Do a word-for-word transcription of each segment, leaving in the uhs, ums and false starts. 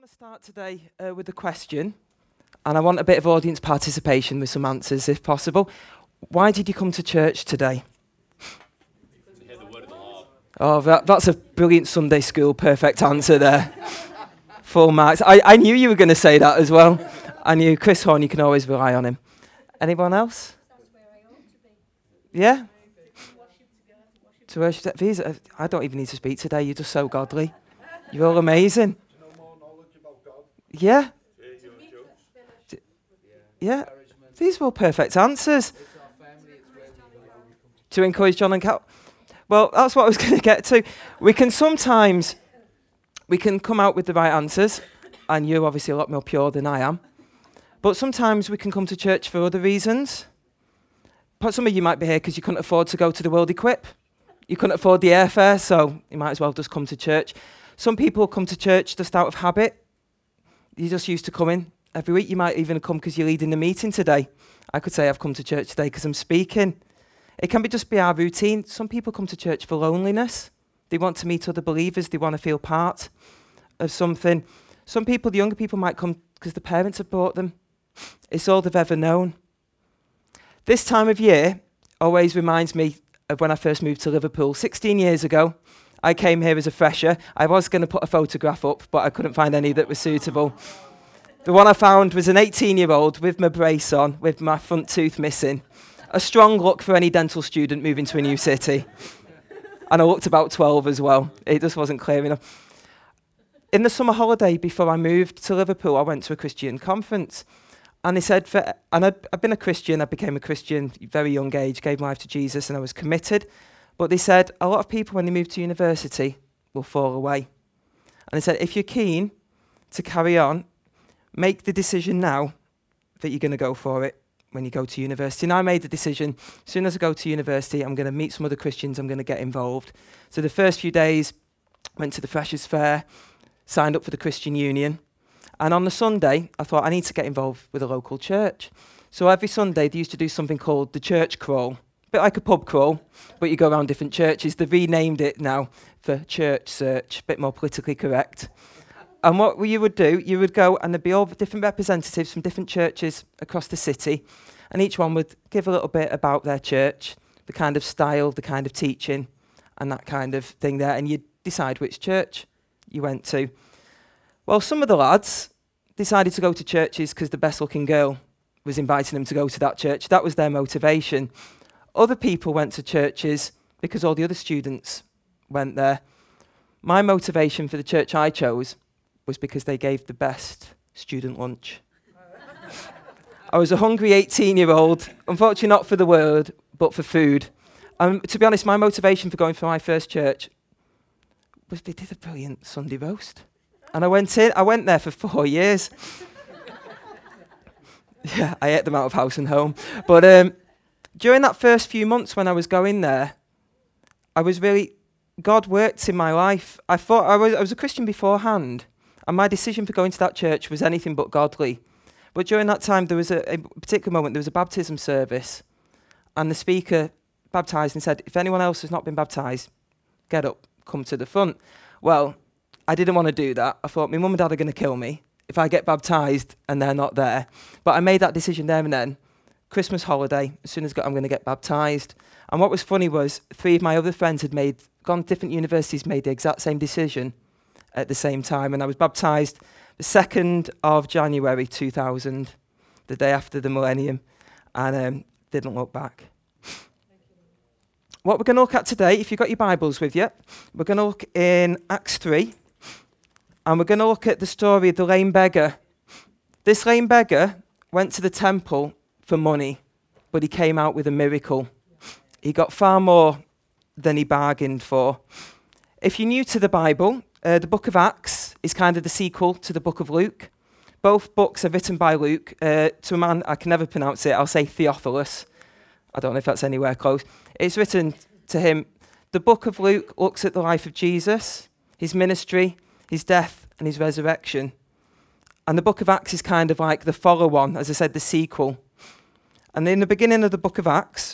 to start today uh, with a question, and I want a bit of audience participation with some answers, if possible. Why did you come to church today? To hear the word of the Lord. Oh, that, that's a brilliant Sunday school perfect answer there. Full marks. I, I knew you were going to say that as well. I knew Chris Horn, you can always rely on him. Anyone else? That's where I ought to be. Yeah? To worship together, to worship To worship. These, uh, I don't even need to speak today. You're just so godly. You're all amazing. Yeah? D- Yeah? These were all perfect answers. To encourage John and Cal. Well, that's what I was going to get to. We can sometimes, we can come out with the right answers, and you're obviously a lot more pure than I am. But sometimes we can come to church for other reasons. But some of you might be here because you couldn't afford to go to the World Equip. You couldn't afford the airfare, so you might as well just come to church. Some people come to church just out of habit. You're just used to coming every week. You might even come because you're leading the meeting today. I could say I've come to church today because I'm speaking. It can be just be our routine. Some people come to church for loneliness. They want to meet other believers. They want to feel part of something. Some people, the younger people, might come because the parents have brought them. It's all they've ever known. This time of year always reminds me of when I first moved to Liverpool. sixteen years ago, I came here as a fresher. I was going to put a photograph up, but I couldn't find any that was suitable. The one I found was an eighteen-year-old with my brace on, with my front tooth missing. A strong look for any dental student moving to a new city. And I looked about twelve as well. It just wasn't clear enough. In the summer holiday before I moved to Liverpool, I went to a Christian conference. And they said, for, and I'd, I'd been a Christian, I became a Christian at a very young age, gave my life to Jesus, and I was committed. But they said, a lot of people, when they move to university, will fall away. And they said, if you're keen to carry on, make the decision now that you're going to go for it when you go to university. And I made the decision, as soon as I go to university, I'm going to meet some other Christians, I'm going to get involved. So the first few days, went to the Freshers' Fair, signed up for the Christian Union. And on the Sunday, I thought I need to get involved with a local church. So every Sunday, they used to do something called the church crawl. A bit like a pub crawl, but you go around different churches. They've renamed it now for church search, a bit more politically correct. And what you would do, you would go and there'd be all different representatives from different churches across the city, and each one would give a little bit about their church, the kind of style, the kind of teaching, and that kind of thing there, and you'd decide which church you went to. Well, some of the lads decided to go to churches because the best-looking girl was inviting them to go to that church. That was their motivation. Other people went to churches because all the other students went there. My motivation for the church I chose was because they gave the best student lunch. I was a hungry eighteen-year-old, unfortunately not for the word, but for food. Um, to be honest, my motivation for going for my first church was they did a brilliant Sunday roast. And I went in, I went there for four years. Yeah, I ate them out of house and home. But um, during that first few months when I was going there, I was really, God worked in my life. I thought I was, I was a Christian beforehand, and my decision for going to that church was anything but godly. But during that time, there was a, a particular moment, there was a baptism service, and the speaker baptised and said, if anyone else has not been baptised, get up, come to the front. Well, I didn't want to do that. I thought, my mum and dad are going to kill me if I get baptised and they're not there. But I made that decision there and then. Christmas holiday, as soon as I got, I'm going to get baptised. And what was funny was three of my other friends had made, gone to different universities, made the exact same decision at the same time. And I was baptised the second of January two thousand, the day after the millennium, and um, didn't look back. What we're going to look at today, if you've got your Bibles with you, we're going to look in Acts three. And we're going to look at the story of the lame beggar. This lame beggar went to the temple for money, but he came out with a miracle. He got far more than he bargained for. If you're new to the Bible, uh, the book of Acts is kind of the sequel to the book of Luke. Both books are written by Luke uh, to a man, I can never pronounce it, I'll say Theophilus. I don't know if that's anywhere close. It's written to him. The book of Luke looks at the life of Jesus, his ministry, his death and his resurrection. And the book of Acts is kind of like the follow-on, as I said, the sequel. And in the beginning of the book of Acts,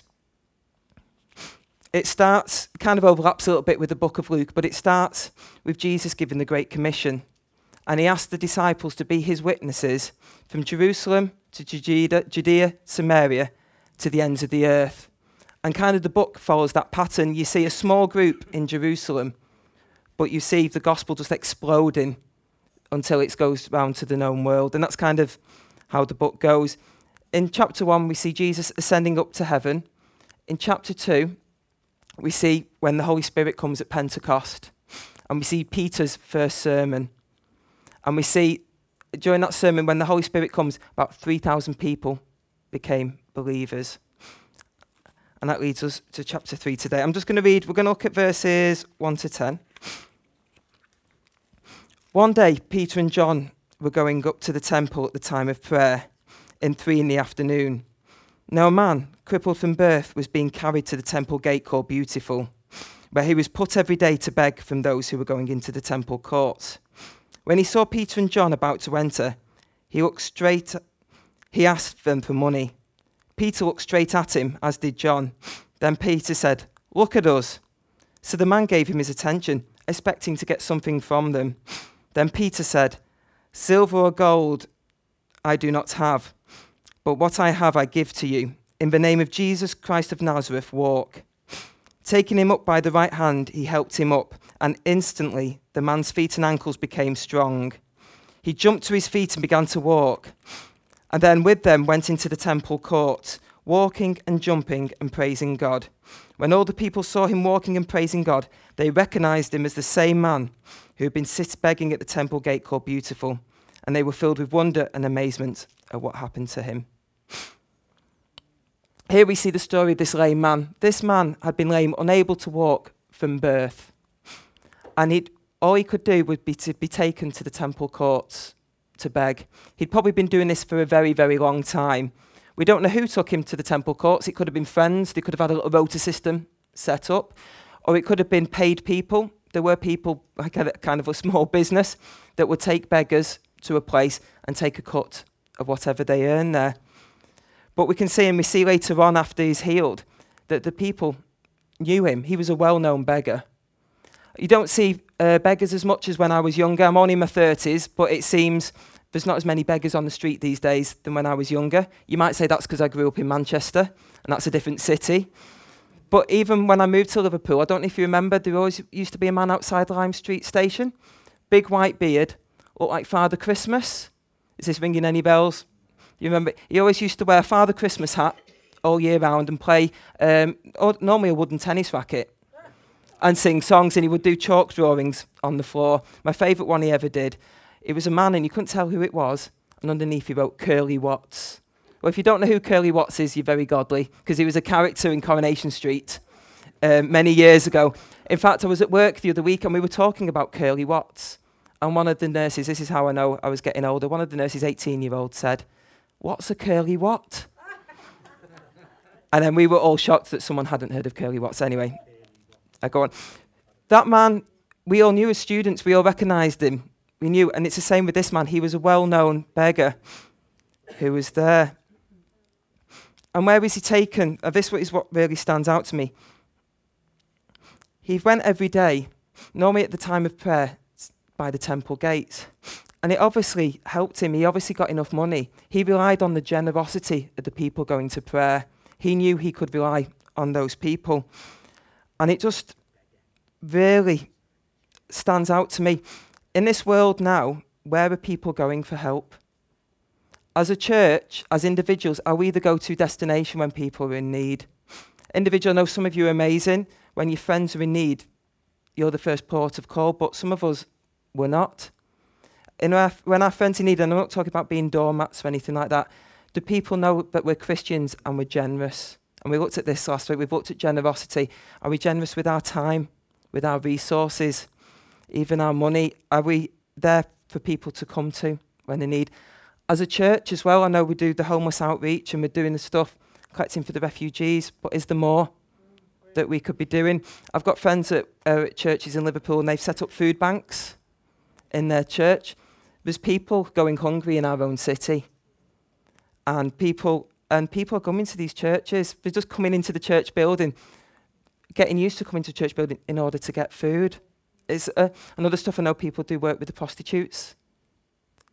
it starts, kind of overlaps a little bit with the book of Luke, but it starts with Jesus giving the Great Commission. And he asked the disciples to be his witnesses from Jerusalem to Judea, Judea, Samaria, to the ends of the earth. And kind of the book follows that pattern. You see a small group in Jerusalem, but you see the gospel just exploding until it goes round to the known world. And that's kind of how the book goes. In chapter one, we see Jesus ascending up to heaven. In chapter two, we see when the Holy Spirit comes at Pentecost. And we see Peter's first sermon. And we see during that sermon, when the Holy Spirit comes, about three thousand people became believers. And that leads us to chapter three today. I'm just going to read, we're going to look at verses one to ten. One day, Peter and John were going up to the temple at the time of prayer, in three in the afternoon. Now a man, crippled from birth, was being carried to the temple gate called Beautiful, where he was put every day to beg from those who were going into the temple courts. When he saw Peter and John about to enter, he looked straight, he asked them for money. Peter looked straight at him, as did John. Then Peter said, "Look at us." So the man gave him his attention, expecting to get something from them. Then Peter said, "Silver or gold I do not have, but what I have I give to you. In the name of Jesus Christ of Nazareth, walk." Taking him up by the right hand, he helped him up, and instantly the man's feet and ankles became strong. He jumped to his feet and began to walk, and then with them went into the temple court, walking and jumping and praising God. When all the people saw him walking and praising God, they recognized him as the same man who had been sit begging at the temple gate called Beautiful, and they were filled with wonder and amazement at what happened to him. Here we see the story of this lame man. This man had been lame, unable to walk from birth. And he'd, all he could do would be to be taken to the temple courts to beg. He'd probably been doing this for a very, very long time. We don't know who took him to the temple courts. It could have been friends. They could have had a little rota system set up. Or it could have been paid people. There were people, like a kind of a small business, that would take beggars to a place and take a cut of whatever they earn there. But we can see, and we see later on after he's healed, that the people knew him. He was a well-known beggar. You don't see uh, beggars as much as when I was younger. I'm only in my thirties, but it seems there's not as many beggars on the street these days than when I was younger. You might say that's because I grew up in Manchester, and that's a different city. But even when I moved to Liverpool, I don't know if you remember, there always used to be a man outside Lime Street Station, big white beard, looked like Father Christmas. Is this ringing any bells? You remember, he always used to wear a Father Christmas hat all year round and play um, normally a wooden tennis racket and sing songs, and he would do chalk drawings on the floor. My favourite one he ever did, it was a man and you couldn't tell who it was, and underneath he wrote Curly Watts. Well, if you don't know who Curly Watts is, you're very godly, because he was a character in Coronation Street um, many years ago. In fact, I was at work the other week and we were talking about Curly Watts, and one of the nurses, this is how I know I was getting older, one of the nurses, eighteen-year-old, said, "What's a curly what?" And then we were all shocked that someone hadn't heard of Curly Watts. Anyway, I go on. That man, we all knew as students, we all recognised him. We knew, and it's the same with this man. He was a well-known beggar who was there. And where was he taken? Uh, this is what really stands out to me. He went every day, normally at the time of prayer, by the temple gates. And it obviously helped him. He obviously got enough money. He relied on the generosity of the people going to prayer. He knew he could rely on those people. And it just really stands out to me. In this world now, where are people going for help? As a church, as individuals, are we the go-to destination when people are in need? Individual, I know some of you are amazing. When your friends are in need, you're the first port of call, but some of us were not. In our, when our friends in need, and I'm not talking about being doormats or anything like that, do people know that we're Christians and we're generous? And we looked at this last week, we've looked at generosity. Are we generous with our time, with our resources, even our money? Are we there for people to come to when they need? As a church as well, I know we do the homeless outreach and we're doing the stuff, collecting for the refugees, but is there more that we could be doing? I've got friends at, uh, at churches in Liverpool and they've set up food banks in their church. There's people going hungry in our own city. And people and people are coming to these churches. They're just coming into the church building, getting used to coming to church building in order to get food. It's uh, another stuff I know people do work with the prostitutes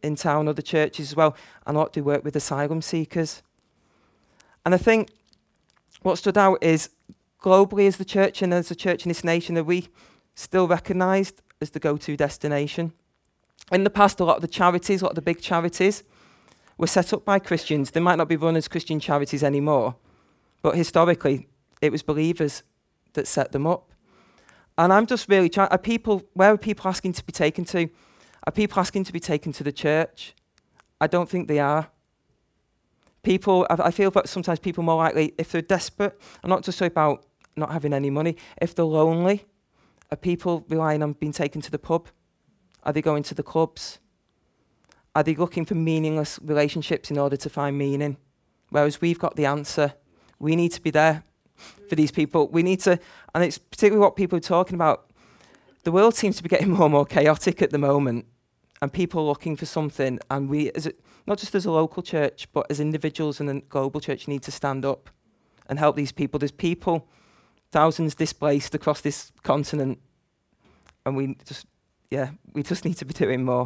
in town, other churches as well, and a lot do work with asylum seekers. And I think what stood out is globally as the church and as a church in this nation, are we still recognised as the go-to destination? In the past, a lot of the charities, a lot of the big charities, were set up by Christians. They might not be run as Christian charities anymore, but historically, it was believers that set them up. And I'm just really trying, are people, where are people asking to be taken to? Are people asking to be taken to the church? I don't think they are. People, I, I feel that sometimes people are more likely, if they're desperate, I'm not just about not having any money, if they're lonely, are people relying on being taken to the pub? Are they going to the clubs? Are they looking for meaningless relationships in order to find meaning? Whereas we've got the answer. We need to be there for these people. We need to, and it's particularly what people are talking about. The world seems to be getting more and more chaotic at the moment, and people are looking for something, and we, as a, not just as a local church, but as individuals and a global church, need to stand up and help these people. There's people, thousands displaced across this continent, and we just, yeah, we just need to be doing more.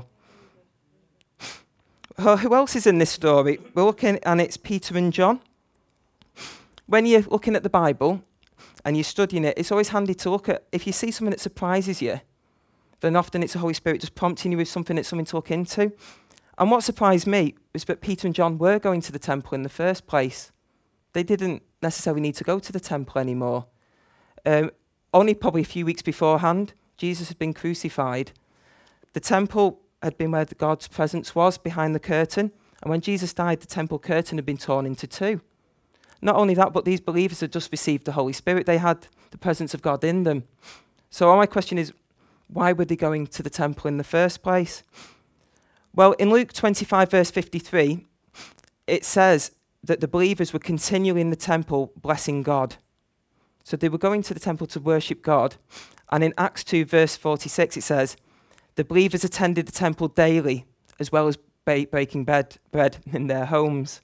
Uh, who else is in this story? We're looking, and it's Peter and John. When you're looking at the Bible and you're studying it, it's always handy to look at, if you see something that surprises you, then often it's the Holy Spirit just prompting you with something that's something to look into. And what surprised me was that Peter and John were going to the temple in the first place. They didn't necessarily need to go to the temple anymore. Um, only probably a few weeks beforehand, Jesus had been crucified. The temple had been where the God's presence was, behind the curtain. And when Jesus died, the temple curtain had been torn into two. Not only that, but these believers had just received the Holy Spirit. They had the presence of God in them. So my question is, why were they going to the temple in the first place? Well, in Luke twenty-five, verse fifty-three, it says that the believers were continually in the temple blessing God. So they were going to the temple to worship God. And in Acts two, verse forty-six, it says, the believers attended the temple daily, as well as ba- breaking bread, bread in their homes.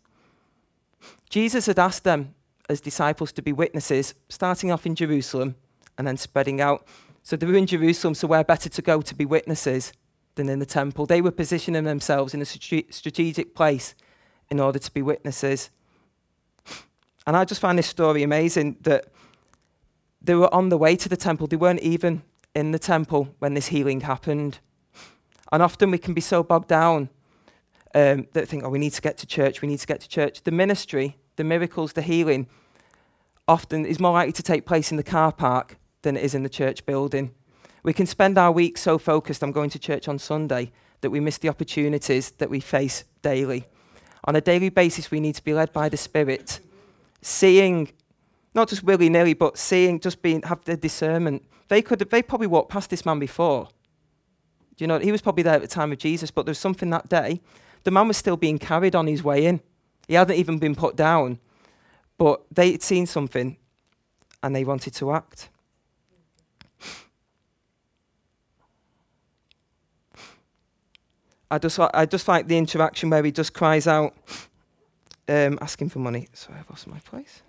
Jesus had asked them as disciples to be witnesses, starting off in Jerusalem and then spreading out. So they were in Jerusalem, so where better to go to be witnesses than in the temple? They were positioning themselves in a strate- strategic place in order to be witnesses. And I just find this story amazing that they were on the way to the temple. They weren't even in the temple when this healing happened. And often we can be so bogged down um, that think, oh, we need to get to church, we need to get to church. The ministry, the miracles, the healing, often is more likely to take place in the car park than it is in the church building. We can spend our week so focused on going to church on Sunday that we miss the opportunities that we face daily. On a daily basis, we need to be led by the Spirit, seeing, not just willy-nilly, but seeing, just being, have the discernment. They could have, they probably walked past this man before. Do you know, he was probably there at the time of Jesus, but there was something that day. The man was still being carried on his way in. He hadn't even been put down, but they had seen something and they wanted to act. I just, I just like the interaction where he just cries out, um, asking for money. Sorry, I've lost my place.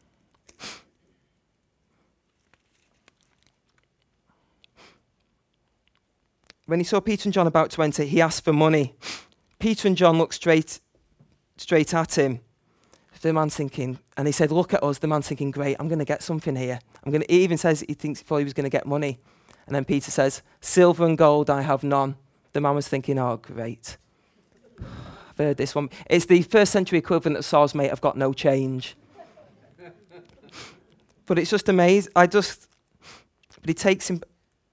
When he saw Peter and John about to enter, he asked for money. Peter and John looked straight, straight at him. The man's thinking, and he said, look at us. The man's thinking, great, I'm going to get something here. I'm going to, he even says he thinks he thought he was going to get money. And then Peter says, silver and gold I have none. The man was thinking, oh, great. I've heard this one. It's the first century equivalent of Saul's mate, I've got no change. But it's just amazing. I just, but he takes him.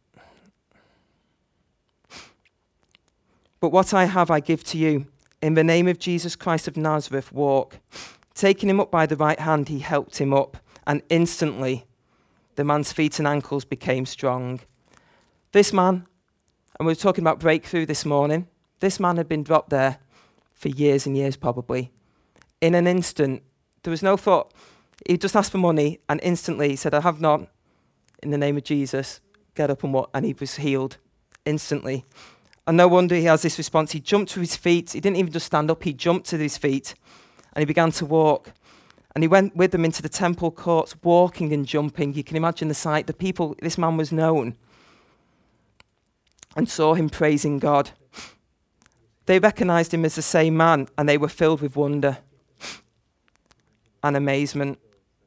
But what I have I give to you. In the name of Jesus Christ of Nazareth, walk. Taking him up by the right hand, he helped him up. And instantly, the man's feet and ankles became strong. This man, and we were talking about breakthrough this morning, this man had been dropped there for years and years probably. In an instant, there was no thought. He just asked for money, and instantly he said, I have not. In the name of Jesus, get up and walk. And he was healed instantly. And no wonder he has this response. He jumped to his feet. He didn't even just stand up. He jumped to his feet and he began to walk. And he went with them into the temple courts, walking and jumping. You can imagine the sight. The people, this man was known, and saw him praising God. They recognized him as the same man, and they were filled with wonder and amazement.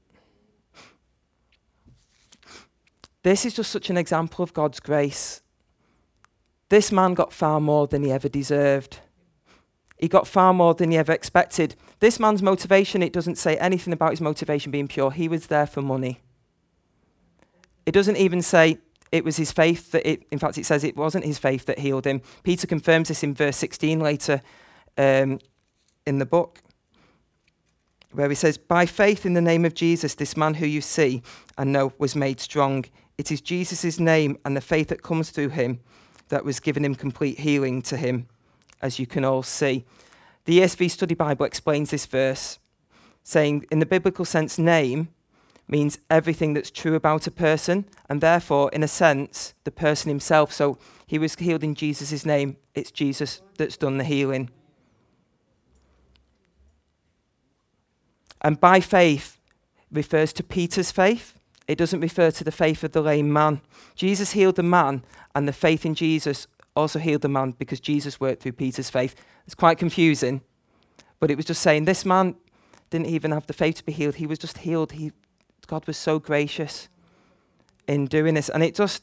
This is just such an example of God's grace. This man got far more than he ever deserved. He got far more than he ever expected. This man's motivation, it doesn't say anything about his motivation being pure. He was there for money. It doesn't even say it was his faith that it, in fact, it says it wasn't his faith that healed him. Peter confirms this in verse sixteen later um, in the book, where he says, by faith in the name of Jesus, this man who you see and know was made strong. It is Jesus' name and the faith that comes through him that was given him complete healing to him, as you can all see. The E S V Study Bible explains this verse, saying, in the biblical sense, name means everything that's true about a person, and therefore, in a sense, the person himself. So he was healed in Jesus' name. It's Jesus that's done the healing. And by faith refers to Peter's faith. It doesn't refer to the faith of the lame man. Jesus healed the man, and the faith in Jesus also healed the man because Jesus worked through Peter's faith. It's quite confusing, but it was just saying this man didn't even have the faith to be healed. He was just healed. He, God was so gracious in doing this. And it just,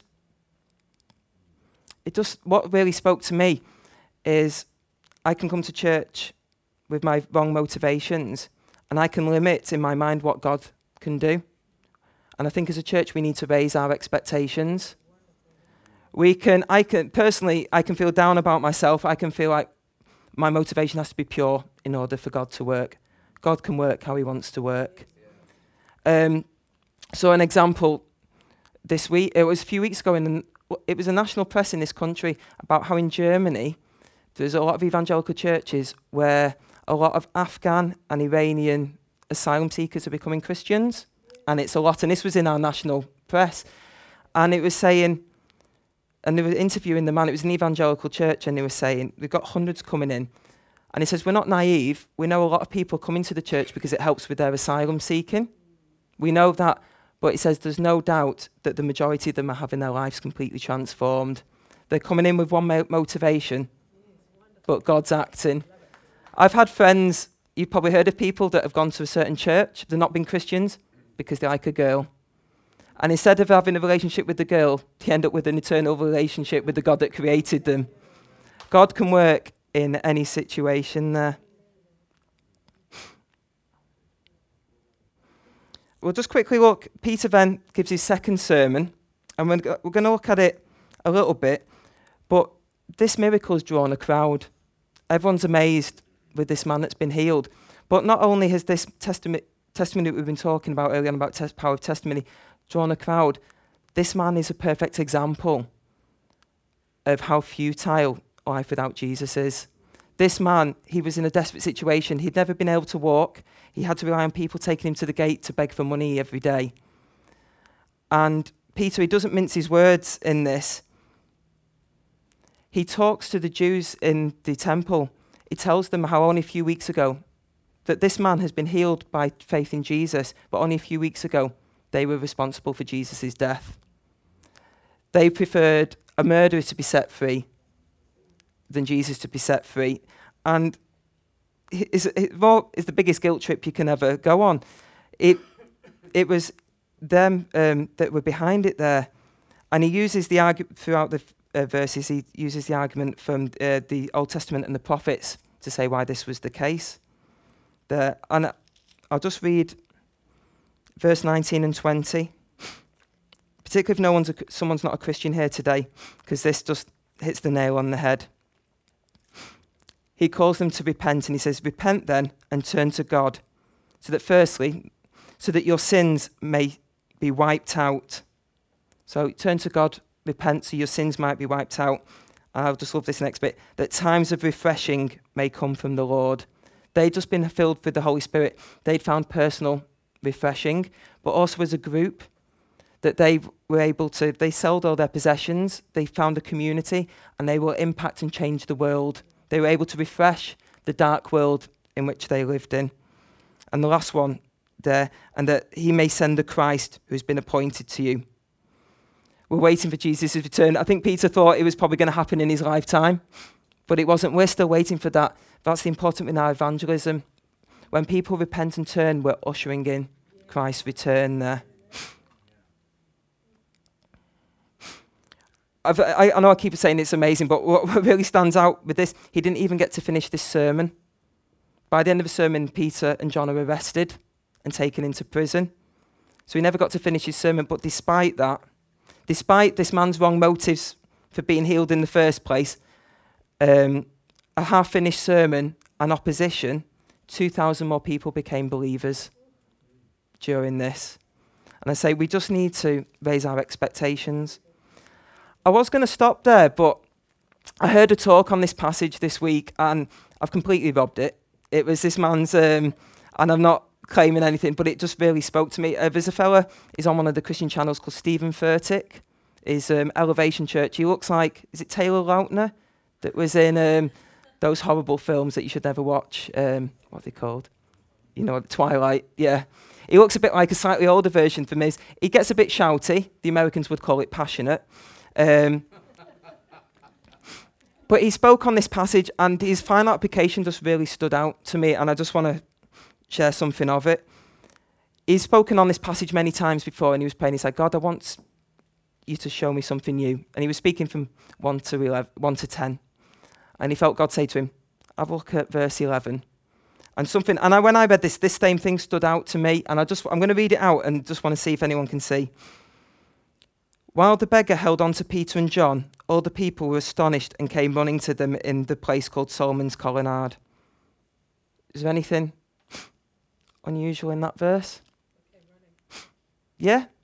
it just, what really spoke to me is I can come to church with my wrong motivations, and I can limit in my mind what God can do. And I think as a church, we need to raise our expectations. We can, I can, personally, I can feel down about myself. I can feel like my motivation has to be pure in order for God to work. God can work how he wants to work. Um, so an example this week, it was a few weeks ago, in it was a national press in this country about how in Germany, there's a lot of evangelical churches where a lot of Afghan and Iranian asylum seekers are becoming Christians. And it's a lot, and this was in our national press. And it was saying, and they were interviewing the man, it was an evangelical church, and they were saying, we've got hundreds coming in. And he says, we're not naive. We know a lot of people come into the church because it helps with their asylum seeking. We know that. But he says, there's no doubt that the majority of them are having their lives completely transformed. They're coming in with one mo- motivation, but God's acting. I've had friends, you've probably heard of people that have gone to a certain church, they've not been Christians because they like a girl. And instead of having a relationship with the girl, they end up with an eternal relationship with the God that created them. God can work in any situation there. We'll just quickly look. Peter then gives his second sermon, and we're, we're going to look at it a little bit. But this miracle has drawn a crowd. Everyone's amazed with this man that's been healed. But not only has this testimony, testimony that we've been talking about earlier on about tes- power of testimony drawn a crowd, this man is a perfect example of how futile life without Jesus is. This man, he was in a desperate situation. He'd never been able to walk. He had to rely on people taking him to the gate to beg for money every day. And Peter, he doesn't mince his words in this. He talks to the Jews in the temple. He tells them how only a few weeks ago that this man has been healed by faith in Jesus, but only a few weeks ago they were responsible for Jesus' death. They preferred a murderer to be set free than Jesus to be set free. And it's, it's the biggest guilt trip you can ever go on. It it was them um, that were behind it there. And he uses the argument throughout the uh, verses, he uses the argument from uh, the Old Testament and the prophets to say why this was the case. There, and I'll just read verse nineteen and twenty. Particularly if no one's a, someone's not a Christian here today, because this just hits the nail on the head. He calls them to repent, and he says, repent then and turn to God, so that firstly, so that your sins may be wiped out. So turn to God, repent, so your sins might be wiped out. And I'll just love this next bit, that times of refreshing may come from the Lord. They'd just been filled with the Holy Spirit. They'd found personal refreshing, but also as a group, that they were able to, they sold all their possessions, they found a community, and they will impact and change the world. They were able to refresh the dark world in which they lived in. And the last one there, and that he may send the Christ who's been appointed to you. We're waiting for Jesus' return. I think Peter thought it was probably going to happen in his lifetime, But it wasn't. We're still waiting for that. That's the important in our evangelism. When people repent and turn, we're ushering in Christ's return there. I've, I, I know I keep saying it's amazing, but what really stands out with this, he didn't even get to finish this sermon. By the end of the sermon, Peter and John are arrested and taken into prison. So he never got to finish his sermon, but despite that, despite this man's wrong motives for being healed in the first place, um, a half-finished sermon and opposition, two thousand more people became believers during this. And I say we just need to raise our expectations. I was going to stop there, but I heard a talk on this passage this week, and I've completely robbed it. It was this man's, um, and I'm not claiming anything, but it just really spoke to me. Uh, there's a fella, he's on one of the Christian channels called Stephen Furtick. His um, Elevation Church. He looks like, is it Taylor Lautner? That was in um, those horrible films that you should never watch. Um, what are they called? You know, Twilight. Yeah. He looks a bit like a slightly older version for me. He gets a bit shouty. The Americans would call it passionate. Um, but he spoke on this passage, and his final application just really stood out to me, and I just want to share something of it. He's spoken on this passage many times before, and he was praying. He said, God, I want you to show me something new. And he was speaking from one to eleven, one to ten. And he felt God say to him, have a look at verse eleven. And something, and I, when I read this, this same thing stood out to me, and I just, I'm going to read it out and just want to see if anyone can see. While the beggar held on to Peter and John, all the people were astonished and came running to them in the place called Solomon's Colonnade. Is there anything unusual in that verse? Yeah?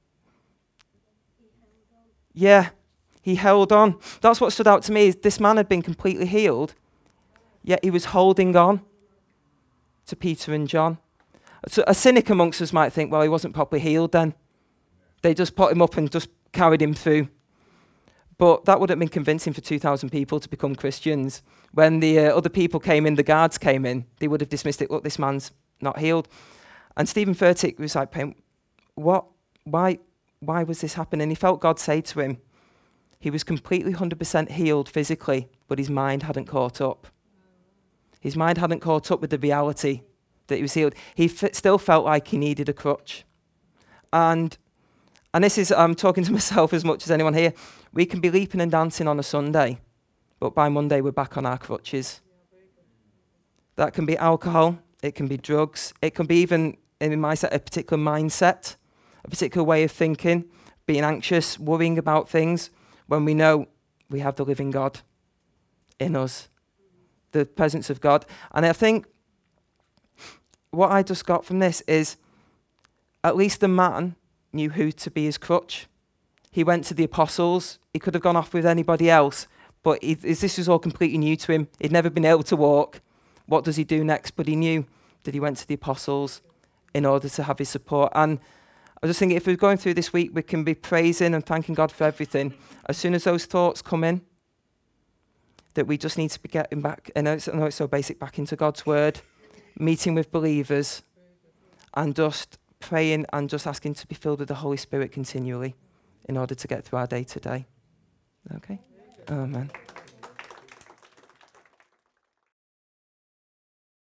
Yeah, he held on. That's what stood out to me. Is this man had been completely healed, yet he was holding on to Peter and John. So a cynic amongst us might think, well, he wasn't properly healed then. They just put him up and just carried him through. But that wouldn't have been convincing for two thousand people to become Christians. When the uh, other people came in, the guards came in, they would have dismissed it. Look, this man's not healed. And Stephen Furtick was like, what? Why? Why was this happening? He felt God say to him, he was completely one hundred percent healed physically, but his mind hadn't caught up. His mind hadn't caught up with the reality that he was healed. He f- still felt like he needed a crutch. And and this is, I'm talking to myself as much as anyone here, we can be leaping and dancing on a Sunday, but by Monday we're back on our crutches. That can be alcohol, it can be drugs, it can be even, in my set, a particular mindset, a particular way of thinking, being anxious, worrying about things, when we know we have the living God in us, the presence of God. And I think what I just got from this is at least the man knew who to be his crutch. He went to the apostles. He could have gone off with anybody else, but he, this was all completely new to him. He'd never been able to walk. What does he do next? But he knew that he went to the apostles in order to have his support. And I was just thinking, if we're going through this week, we can be praising and thanking God for everything. As soon as those thoughts come in, that we just need to be getting back, and I know it's so basic, back into God's word, meeting with believers, and just praying and just asking to be filled with the Holy Spirit continually in order to get through our day to day. Okay? Amen.